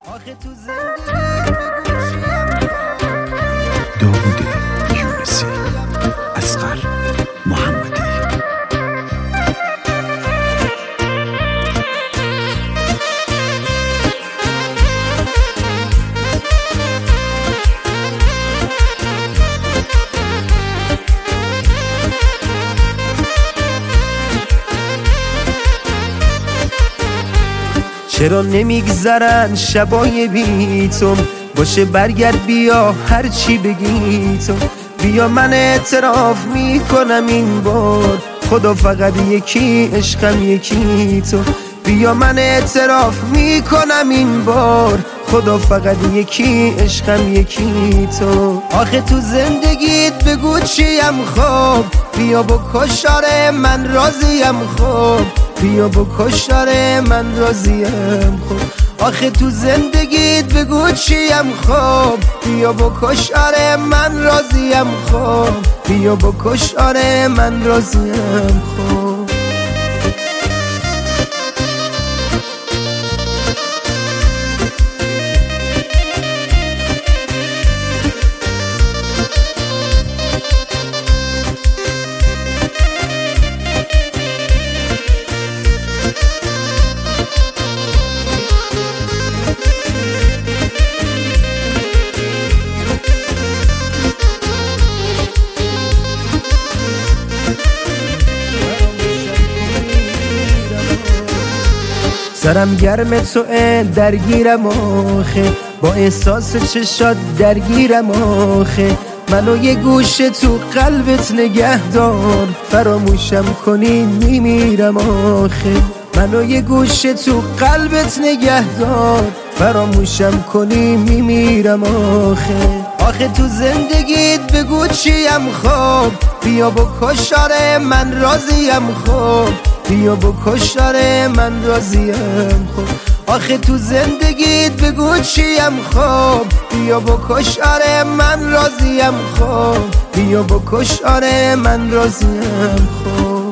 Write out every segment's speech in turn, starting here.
آخه تو زندگی بگو چیم داوود یونسی، اصغر محمدی. چرا نمیگذرن شبای بی تو؟ باشه برگرد بیا هر چی بگی تو. بیا من اعتراف میکنم این بار، خدا فقط یکی عشقم یکی تو. بیا من اعتراف میکنم این بار، خدا فقط یکی عشقم یکی تو. آخه تو زندگیت بگو چیم خوب، بیا بکش آره من راضیم خوب، بیا بکش آره من راضیم خوب. آخه تو زندگیت بگو چیم خوب، بیا بکش آره من راضیم خوب، بیا بکش آره من راضیم خوب. سرم گرم توه درگیرم آخه، با احساس چشات درگیرم آخه. منو یه گوشه تو قلبت نگه دار، فراموشم کنی میمیرم آخه. منو یه گوشه تو قلبت نگه دار، فراموشم کنی میمیرم آخه. آخه تو زندگیت بگو چیم خوب، بیا بکش آره من راضیم خوب، بیا بکش آره من راضیم خوب. آخه تو زندگیت بگو چیم خوب، بیا بکش آره من راضیم خوب، بیا بکش آره من راضیم خوب.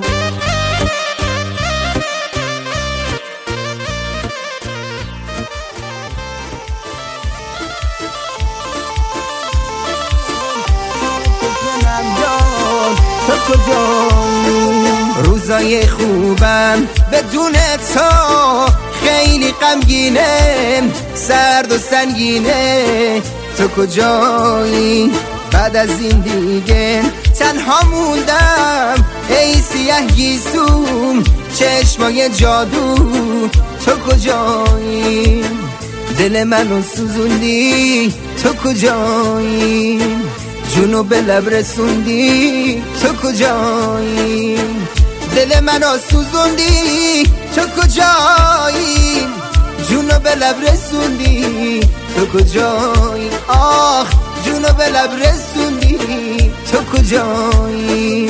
تو کجایی؟ روزای خوبم بدون تو خیلی غمگینه، سرد و سنگینه. تو کجایی؟ بعد از این دیگه تنها موندم، ای سیاه گیسوم چشمای جادو. تو کجایی؟ دل منو سوزوندی. تو کجایی؟ جونو به لب رسوندی. تو کجایی؟ دل منو سوزوندی. تو کجایی؟ جونو به لب رسوندی. تو کجایی؟ آخ جونو به لب رسوندی. تو کجایی؟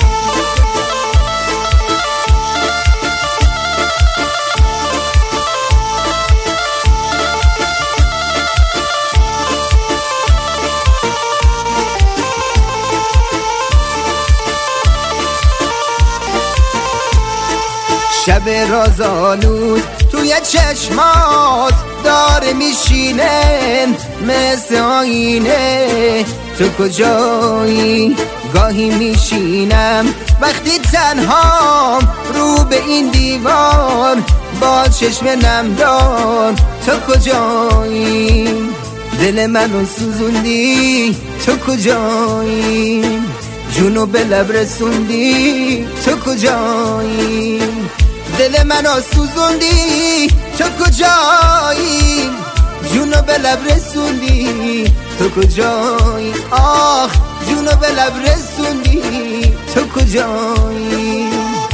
شب رازآلود توی چشمات داره میشینه مثل آینه. تو کجایی؟ گاهی میشینم وقتی تنهام رو به این دیوار با چشم نمدار. تو کجایی؟ دل منو سوزوندی. تو کجایی؟ جونو به لب رسوندی. تو کجایی؟ دل منو سوزوندی. تو کجایی؟ جونو به لب رسوندی. تو کجایی؟ آخ جونو به لب رسوندی. تو کجایی؟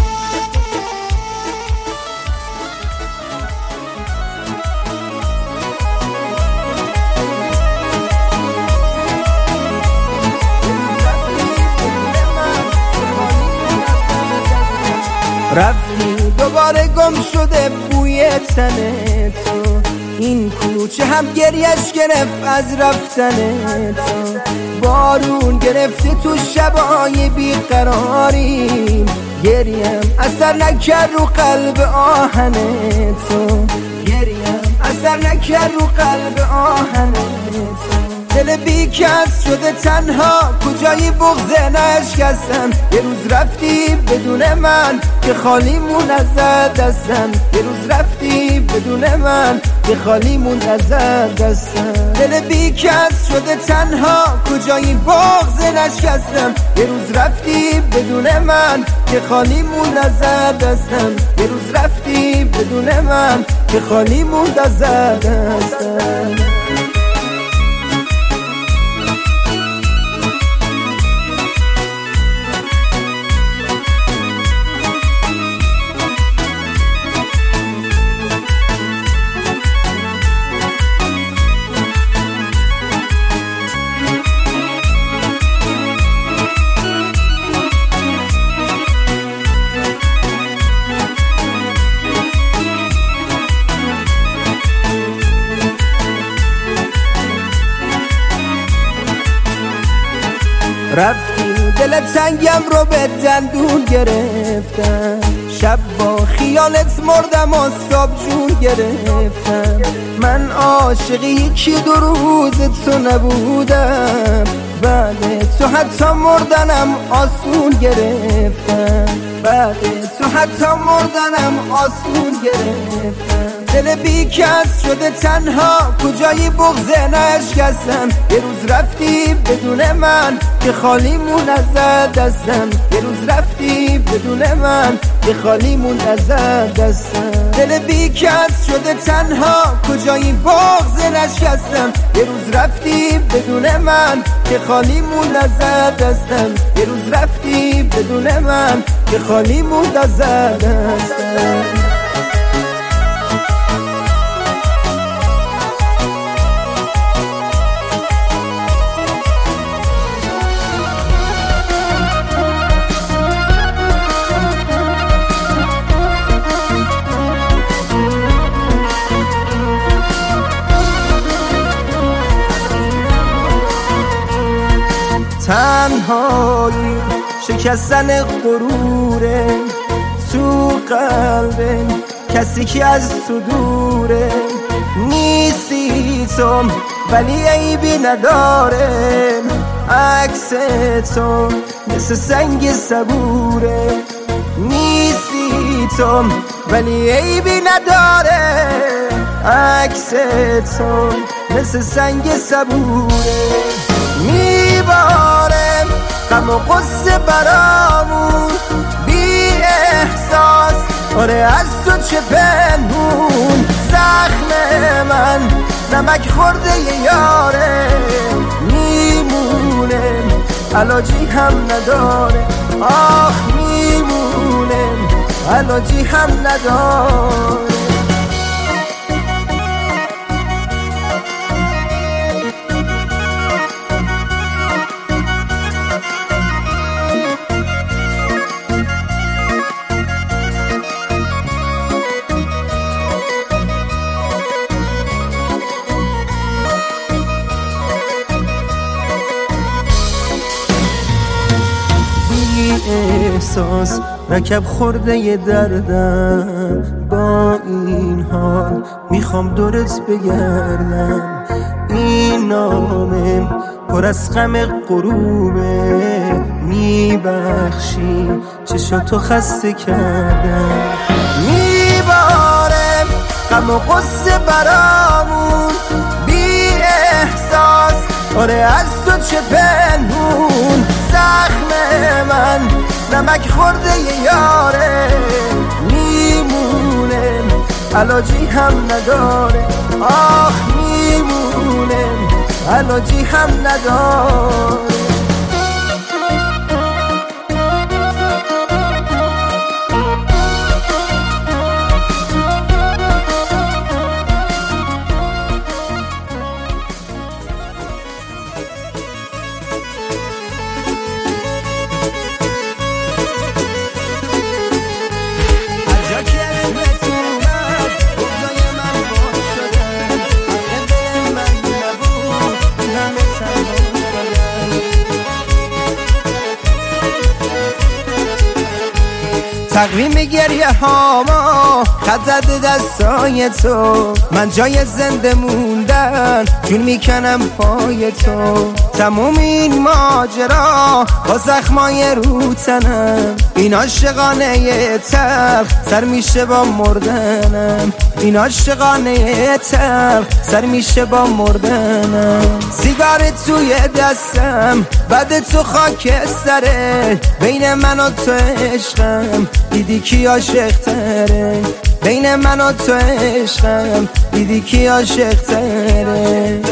رفتی دوباره گم شده بوی تن تو، این کوچه هم گریش گرفت از رفتن تو. بارون گرفته تو شبای بیقراریم، گریم اثر نکرد رو قلب آهن تو. گریم اثر نکرد رو قلب آهنت. دل بی کس شده تنها، کجایی بغض نشکستم. یه روز رفتی بدون من که خالی مون ازت دستم. یه روز رفتی بدون من که خالی مون ازت دستم. دل بی کس شده تنها، کجایی بغض نشکستم. یه روز رفتی بدون من که خالی مون ازت دستم. یه روز رفتی بدون من که خالی مون ازت دستم. رفتی دل تنگم رو به دندون گرفتم. شب با خیالت مردم و صبح جون گرفتم. من عاشق یکی دو روز تو نبودم. بعد تو حتی مردنم آسون گرفتم. بعد تو حتی مردنم آسون گرفتم. دل بی کس شده تنها، کجایی بغض نشکستم. یه روز رفتی بدون من که خالی مون ازت دستم. یه روز رفتی بدون من که خالی مون ازت دستم. دل بی کس شده تنها، کجایی بغض نشکستم. یه روز رفتی بدون من که خالی مون ازت دستم. یه روز رفتی بدون من که خالی مون ازت دستم. تنهایی شکستن غروره تو قلب کسی که از تو دوره. نیستی تو ولی عیبی نداره، عکس تو مثل سنگ صبوره. نیستی تو ولی عیبی نداره، عکس تو مثل سنگ صبوره. میبارم غم و غصه برامون بی احساس، آره از تو چه پنهون. زخم من نمک خورده یاره، میمونه علاجی هم نداره. آخ میمونه علاجی هم نداره. احساس رکب خورده ی دردم، با این حال میخوام دورت بگردم. این نامه پر از غم غروبه، میبخشی چشاتو خسته کردم. میبارم غم و غصه برامون بی احساس، آره از تو چه پنهون. زخم من نمک خورده یاره، میمونه علاجی هم نداره. آخ میمونه علاجی هم نداره. تقویم گریه هاما خط زده دستای تو، من جای زنده موندن جون میکنم پای تو. تموم این ماجرا با زخمای رو تنم، این عاشقانه تلخ سر میشه با مردنم، این عاشقانه تلخ سر میشه با مردنم. سیگار توی دستم بعد تو خاک سره، بین من و تو عشقم دیدی کی عاشق تره، بین من و تو عشقم دیدی کی عاشق تره.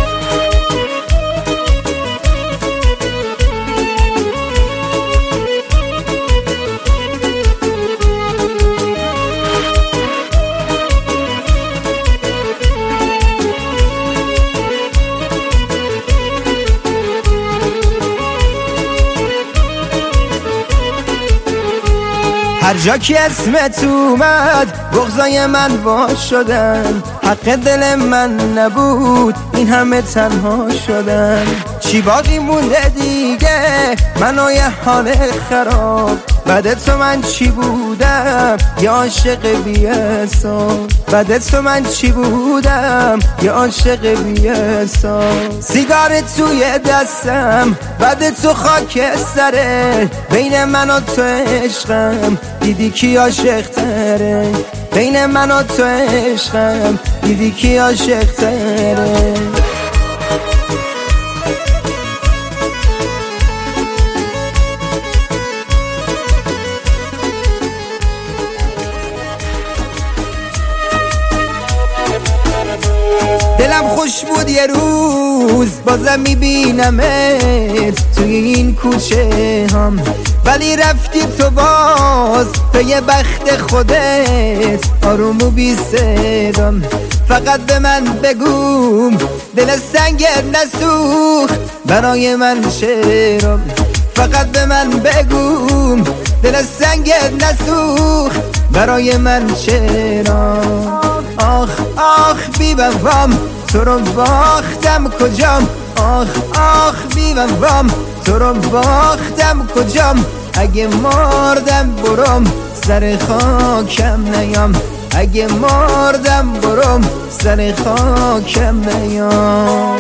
هر جا که اسمت اومد بغضای من وا شدن، حق دل من نبود این همه تنها شدن. چی باقی مونده دیگه من و یه حال خراب، بعد تو من چی بودم یه عاشق بی‌حساب، بعد تو من چی بودم یه عاشق بی‌حساب. سیگار توی دستم بعد تو خاک سره، بین من و تو عشقم دیدی کی عاشق تره، بین من و تو عشقم دیدی کی عاشق تره. دلم خوش بود یه روز بازم میبینمت توی این کوچه هم، ولی رفتی تو باز به یه بخت خودت آروم و بی صدام. فقط به من بگو دل سنگت نسوخت برای من شعرم، فقط به من بگو دل سنگت نسوخت برای من شعرم. آخ آخ بی وفام تو رو باختم کجام، آخ آخ بی وفام تو رو باختم کجام. اگه مردم برم سر خاکم نیام، اگه مردم برم سر خاکم نیام.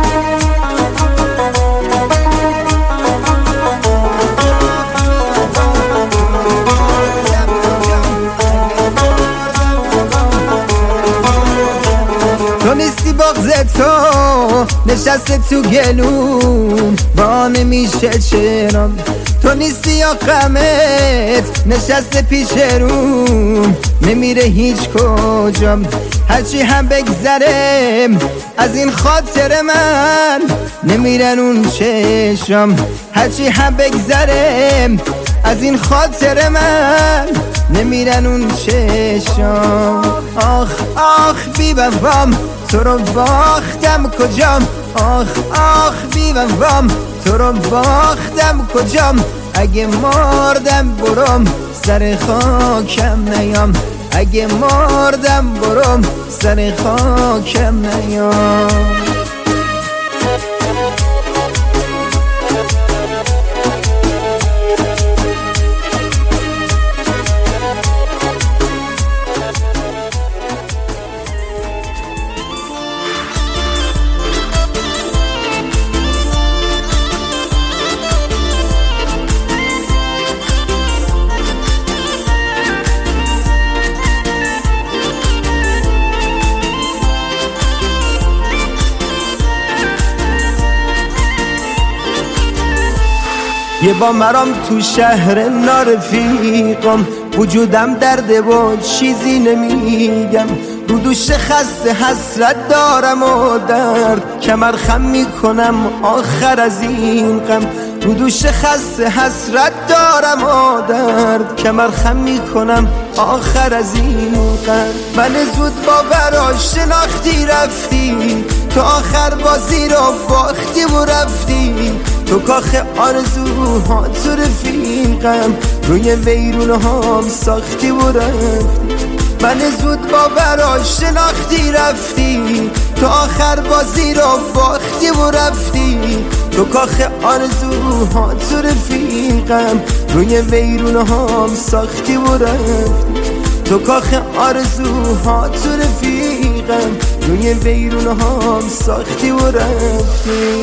تو نیستی بغض تو نشسته تو گلوم با نمیشه چرام، تو نیستی یا غمت نشسته پیش روم نمیره هیچ کجام. هرچی هم بگذرم از این خاطر من نمیرن اون چشم، هرچی هم بگذرم از این خاطر من نمیرن اون چشم. آخ آخ بی وفام تو رو باختم کجام، آخ آخ بی وفام تو رو باختم کجام. اگه مردم برم سر خاکم نیام، اگه مردم برم سر خاکم نیام. یه با مرام تو شهر نارفیقم، وجودم درده و چیزی نمیگم، رو دوش خسته حسرت دارم و درد کمر خم میکنم آخر از این غم، رو دوش خسته حسرت دارم و درد کمر خم میکنم آخر از این غم. من زود باور شناختی رفتی، تو آخر بازی رو باختی و رفتی، تو کاخ آرزوها تو رفیقم روی ویرونه هام ساختی و رفتی. من زود باور شناختی رفتی، تو آخر بازی رو باختی و رفتی، تو کاخ آرزوها تو رفیقم، روی ویرونه هام ساختی و رفتی. تو کاخ آرزوها تو رفیقم، روی ویرونه هام ساختی و رفتی.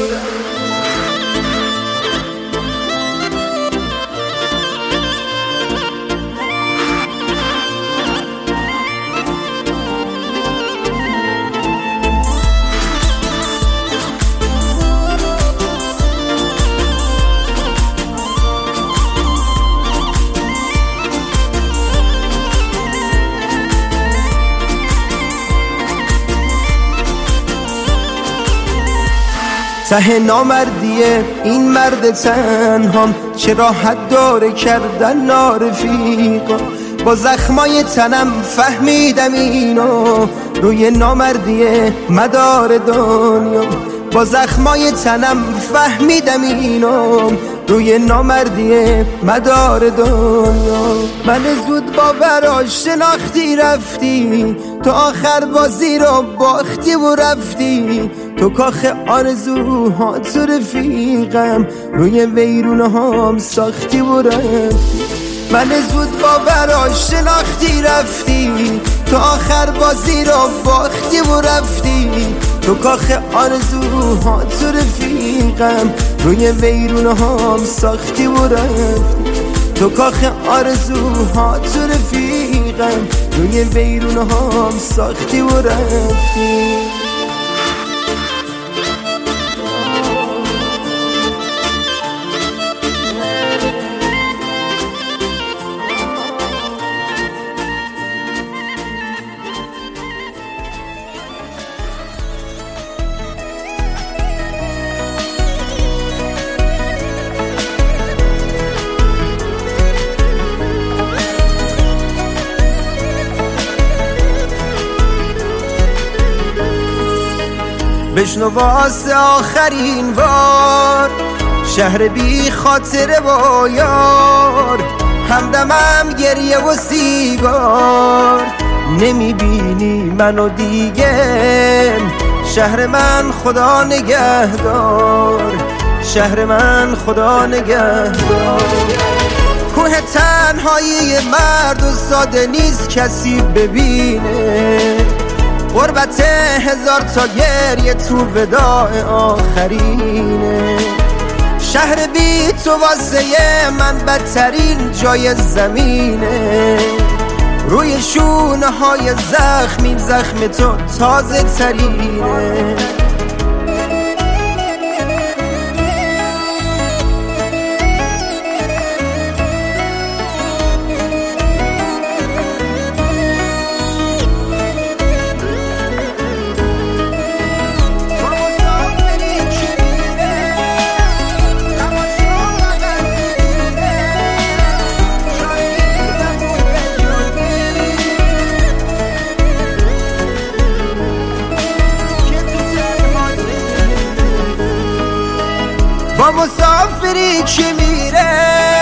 ته نامردیه این مرد تنهام، چه راحت داره کردن نارفیقا. با زخمای تنم فهمیدم اینو، روی نامردیه مدار دنیا. با زخمای تنم فهمیدم اینو، روی نامردیه مدار دنیا. من زود باوراش شناختی رفتی، تو آخر بازی رو باختی و رفتی. تو کاخ آرزوها تو رفیقم، روی ویرونه هام ساختی و رفتی. من زود باوراش شناختی رفتی، تو آخر بازی رو باختی و رفتی. تو کاخ آرزوها تو رفیقم، روی ویرونه هام ساختی و رفتی. تو کاخ آرزوها تو رفیقم، روی ویرونه هام ساختی و رفتی. بشنو واسه آخرین بار، شهر بی خاطره با یار، همدمم گریه و سیگار. نمیبینی منو دیگه، شهر من خدا نگهدار، شهر من خدا نگهدار. کوه تنهایی مرد و ساده نیست کسی ببینه، غربت هزار تا گریه تو وداع آخرینه. شهر بی تو واسه من بدترین جای زمینه، روی شونه های زخمیم زخم تو تازه ترینه. با مسافری که میره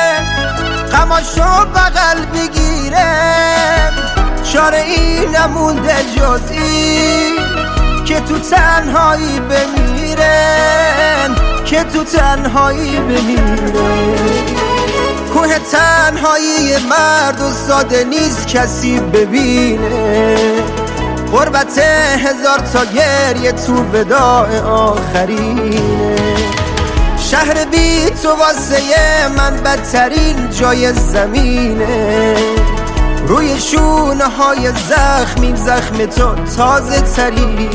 غماشو بغل بگیره، چاره ای نمونده جز این که تو تنهایی بمیره، که تو تنهایی بمیره. کوه تنهایی مرد و ساده نیست کسی ببینه، غربت هزار تا گریه تو وداع آخرینه. شهر بی تو واسه من بدترین جای زمینه، روی شونه های زخمیم زخم تو تازه ترینه.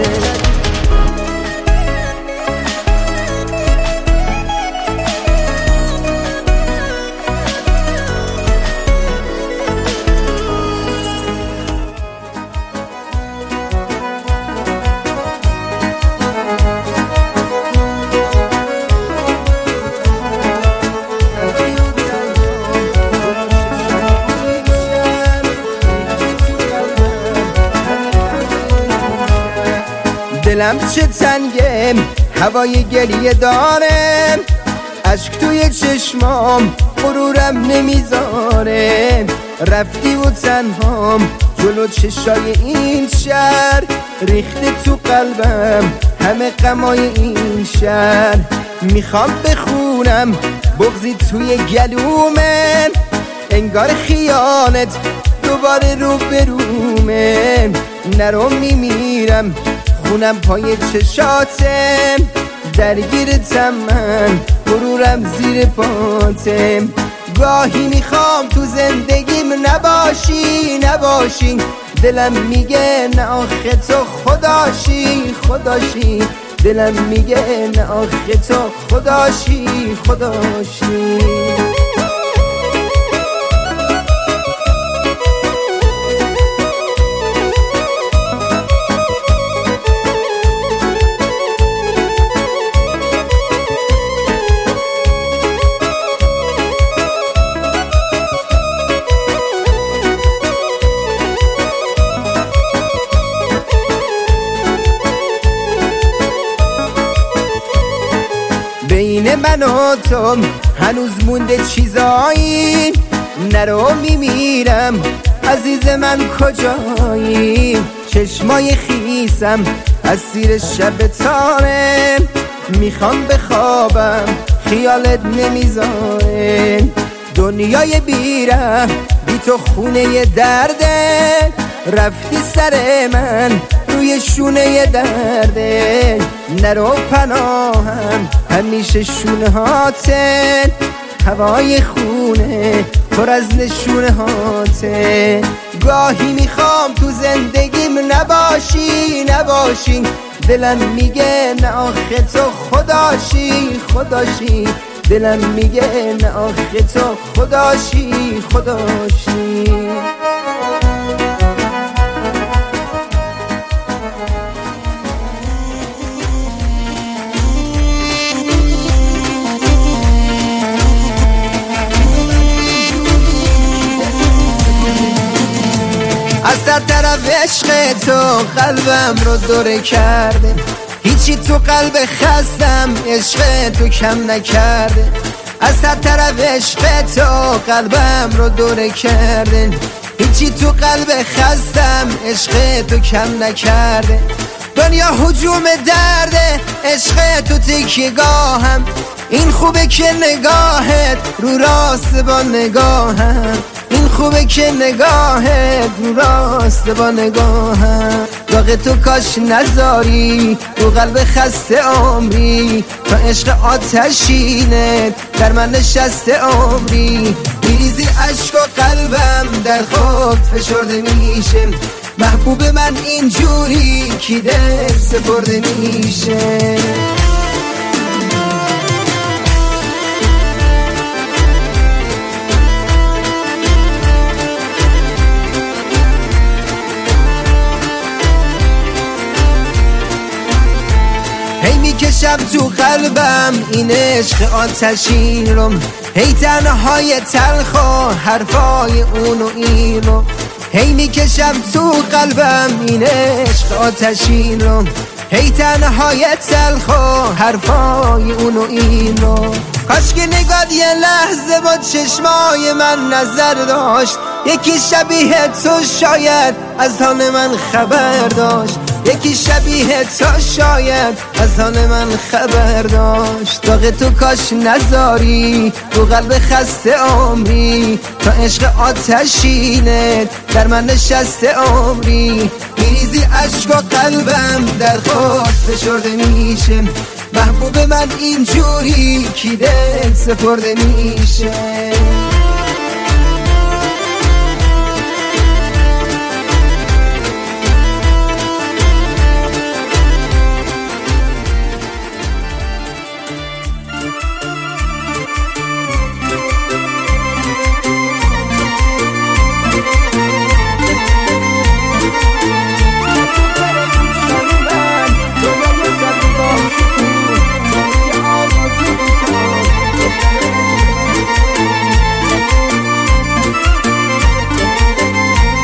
دلم چه تنگه، هوای گریه دارم، اشک توی چشمام غرورم نمیذاره. رفتی و تنهام جلو چشای این شهر، ریخته تو قلبم همه غمای این شهر. میخوام بخونم بغضی توی گلومه، انگار خیانت دوباره رو برومه. نرو میمیرم خونم پای چشاتم، درگیرتم من غرورم زیر پاتم. گاهی میخوام تو زندگیم نباشی، دلم میگه نه آخه تو خداشی، دلم میگه نه آخه تو خداشی. بین من و تو هنوز مونده چیزایی، نرو میمیرم عزیز من کجایی. چشمای خیسم از زیر شب تاره، میخوام بخوابم خیالت نمیذاره. دنیای بیره بی تو خونه درده، رفتی سر من روی شونه درده. نرو پناهم همیشه شونه هاته، هوای خونه پر از نشونه هاته. گاهی میخوام تو زندگیم نباشی، دلم میگه نه آخه تو خداشی، دلم میگه نه آخه تو خداشی. از هر طرف عشق تو قلبم رو دوره کرده، هیچی تو قلب خستم عشق تو کم نکرده. از هر طرف عشق تو قلبم رو دوره کرده، هیچی تو قلب خستم عشق تو کم نکرده. دنیا هجوم درده عشق تو تکیه‌گاهم، این خوبه که نگاهت رو راست با نگاهم، این خوبه که نگاهت رو راست با نگاهم. داغ تو کاش نذاری رو قلب خسته عمری، تا عشق آتشینت در من نشسته عمری. میریزی عشق و قلبم در خود فشرده میشه، محبوب من اینجوری کی دل سپرده میشه. هی میکشم تو قلبم این عشق آتشین رو، هی تنهای تلخ و حرفای اون و این رو. هی میکشم تو قلبم این عشق آتشین رو، هی تنهای تلخ و حرفای اون و این رو. کاش که نگاه یه لحظه با چشمای من نظر داشت، یکی شبیه تو شاید از حال من خبر داشت، یکی شبیه تو شاید از حال من خبر داشت. داغ تو کاش نذاری رو قلب خسته عمری، تا عشق آتشینت در من نشسته عمری. میریزی عشق و قلبم در خود فشرده میشه، محبوب من اینجوری کی دل سپرده میشه.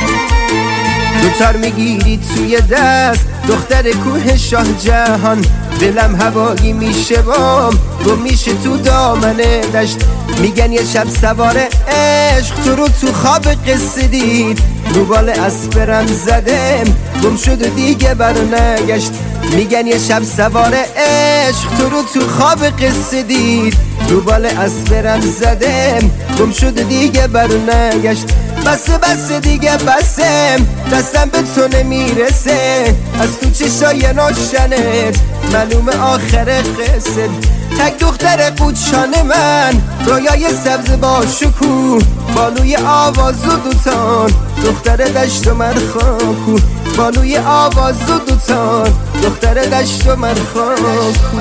دوتار میگیری توی دست دختر کوه شاه جهان، دلم هوایی میشه بام گم میشه تو دامنه دشت. میگن یه شب سوار عشق تو رو تو خواب قصه دید، رو بال اسبرم زدم گم شد و دیگه بر نگشت. میگن یه شب سوار عشق تو رو تو خواب قصه دید، رو بال اسبرم زدم گم شد و دیگه بر نگشت. بسه دیگه بسم، دستم به تو نمیرسه، از تو چشای ناشنت معلوم آخر قصه. تک دختر قوچان من، رویای سبز با شکوه، بالوی آواز و دوتان دختر دشت و مرخاکو، بالوی آواز و دوتان دختر دشت و مرخاکو.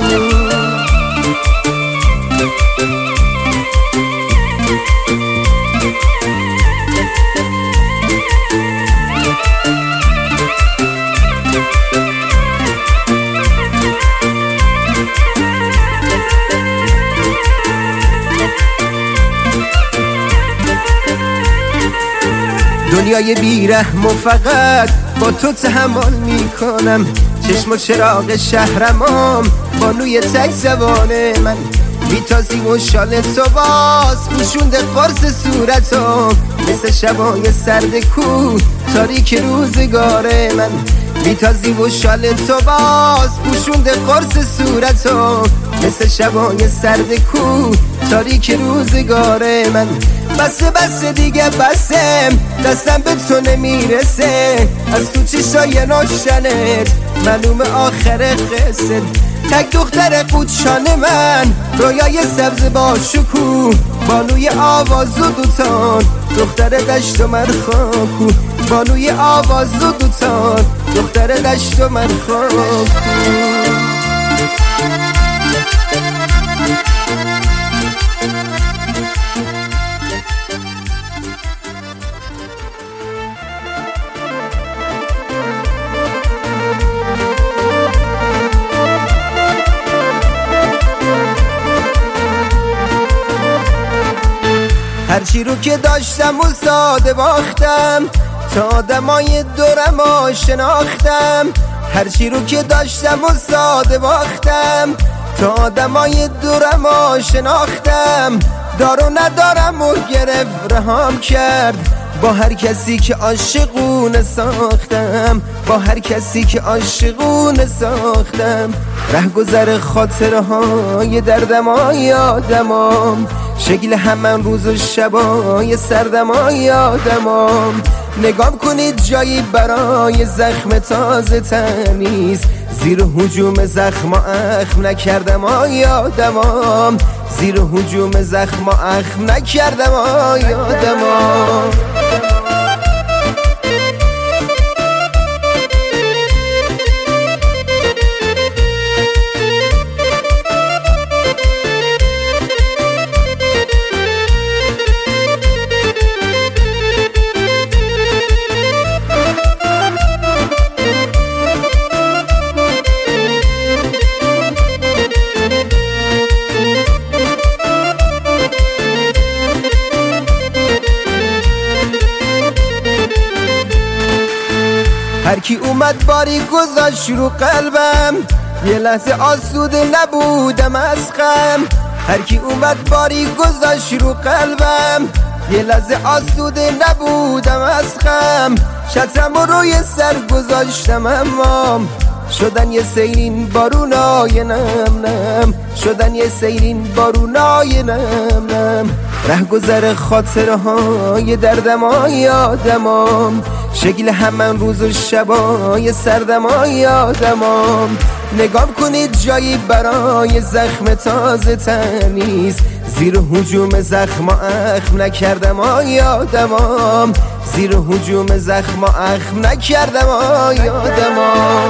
دنیای بیرحم و فقط با تو تحمل میکنم، چشم و چراغ شهرمام بانوی تک زبان من. میتازی و شال تو باز پوشونده قرص صورتم، مثل شبای سرد کو تاریک روزگار من. میتازی و شال تو باز پوشونده قرص صورتم، مثل شبای سرد کو تاریک روزگار من. بسه دیگه بسم، دستم به تو نمیرسه، از تو چشای ناشنت معلوم آخر قصه. تک دختر قوچان من، رویای سبز با شکوه، بالوی آواز و دوتان دختر دشت و مرخاکو، بالوی آواز و دوتان دختر دشت و مرخاکو. هرچی رو که داشتم و ساده باختم، تا آدمای دورم شناختم. هرچی رو که داشتم و ساده باختم، تا آدمای دورم شناختم. دارو ندارم و گرفت رهام کرد، با هر کسی که عاشقونه ساختم، با هر کسی که عاشقونه ساختم. رهگذر خاطرهای دردمای آدمام، شکل همان روز و شبای سردمای آدمام. نگاه کنید جایی برای زخم تازه تمیز، زیر هجوم زخم اخم نکردم آی آدمام، زیر هجوم زخم اخم نکردم آی آدمام. هر کی اومد باری گذاشت رو قلبم، یه لحظه آسوده نبودم از غم. هر کی اومد باری گذاشت رو قلبم، یه لحظه آسوده نبودم از غم. شطرم روی سر گذاشتم اما شدن یه سیلین بارونای نم نم، شدن یه سیلین بارونای نم نم. رهگذر خاطرهای دردمای آدمام، شکل همان روز و شبای سردمای آدمام. نگاه کنید جایی برای زخم تازه تمیز، زیر هجوم زخم اخم نکردم آی آدمام، زیر هجوم زخم اخم نکردم آی آدمام.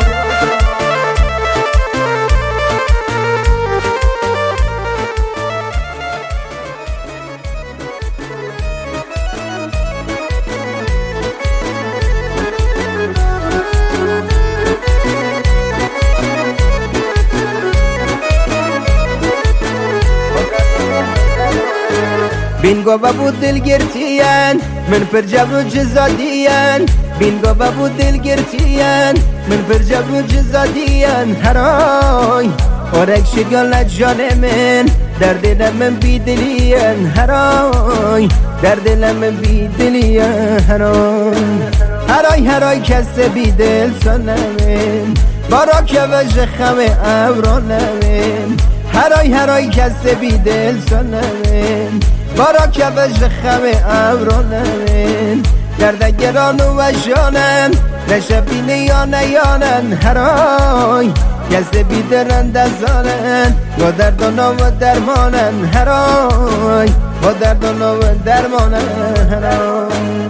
بینگو بود دلگرتیان من پر جبر و جزادیان، بینگو بود دلگرتیان من برجب و جزادیان هرای آرک شگال جان من در دل من بیدلیان هرای در دل من بیدلیان هرای هرای کس بیدل سنمین بارا که وجه خم ابرانمین هرای کس بیدل سنمین بارا که وجه خم ابرانمین درد گران و وجانم نشبین یانن هرای کس بیدرند ازانن با دردانا و درمانن هرای با دردانا و درمانن هرای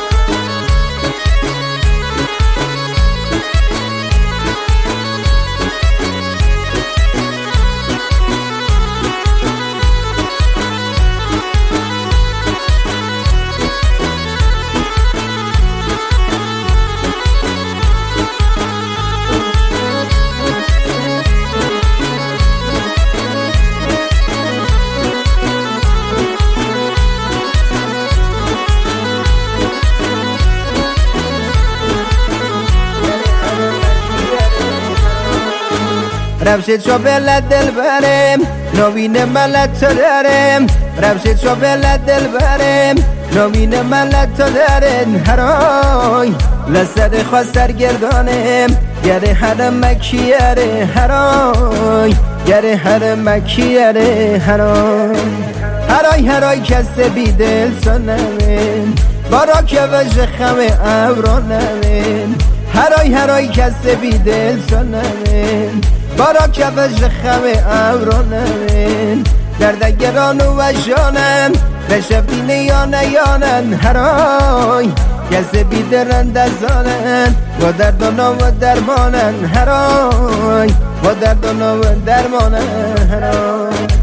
رفشت شو بلد دل برم نوین ملت دارم رفشت شو بلد دل برم نوین ملت دارن هرای لسر خواست سرگردانم گره هر مکیاره هرای گره هر مکیاره هرای کس بیدل سنمین بارا که وجه خم ابرانمین هرای کس بیدل سنمین بارا که وجه خم ابرانمین درد گران و وجانم بشفتین یانن هرای کس بیدرند ازانن و دردانا و درمانن هرای و دردانا و درمانن هرای